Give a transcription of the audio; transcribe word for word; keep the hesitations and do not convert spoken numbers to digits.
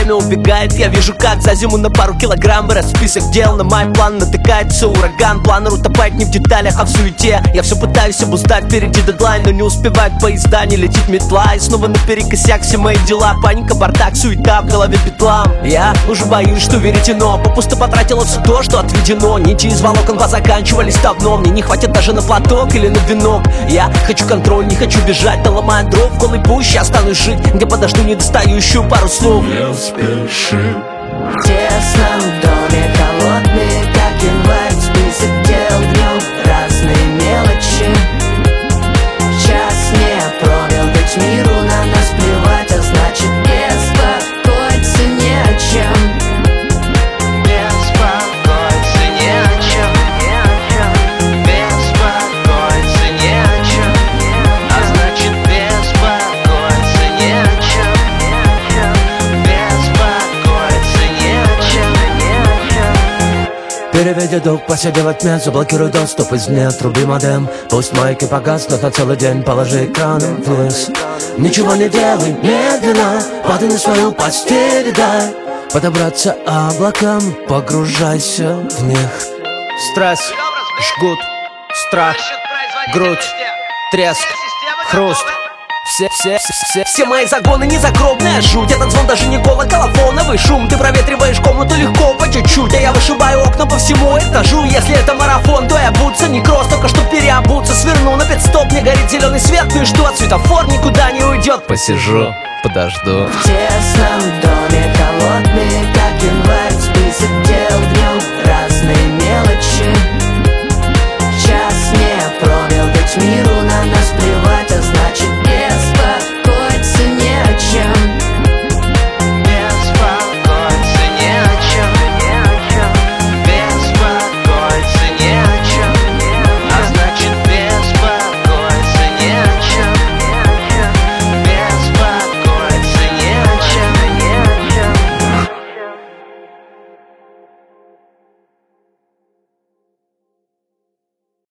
время убегает. Я вижу, как за зиму на пару килограмм вырос список дел. На мой план натыкается ураган. Планер утопает не в деталях, а в суете. Я все пытаюсь обуздать, впереди дедлайн, но не успевают поезда, не летит метла. И снова наперекосяк все мои дела. Паника, бардак, суета, в голове петлам. Я уже боюсь, что веретено попусто потратило все то, что отведено. Нити из волокон позаканчивались давно. Мне не хватит даже на платок или на венок. Я хочу контроль, не хочу бежать, да ломая дров в голой пуще останусь жить, где подожду недостающую пару слов. Не спеши. В тесном доме холодный, как январь, список дел днем, разные мелочи. Час не пробил, ведь миру на нас плевать, а значит беспокоиться не о чем. Беспокоиться не о чем, не о чем. Беспокоиться не о чем, а значит беспокоиться не о чем, не о чем. Беспокоиться не о чем, не о чем. Переведи дух, посиди в отмен, заблокируй доступ извне, отруби модем. Пусть майки погаснут на целый день, положи экран вниз. Ничего не делай, медленно, падай на свою постель, дай подобраться облакам, погружайся в них. Стресс, жгут, страх, грудь, треск, хруст. Все, все, все, Все мои загоны не загробная жуть. Этот звон даже не колоколофоновый шум. Ты проветриваешь комнату легко по чуть-чуть, а я вышибаю окна по всему этажу. Если это марафон, то я бутся не кросс, только чтоб переобуться. Сверну на пит-стоп, мне горит зеленый свет. Ну и что, светофор никуда не уйдет. посижу, подожду. В тесном доме холодный, как январь, список дел.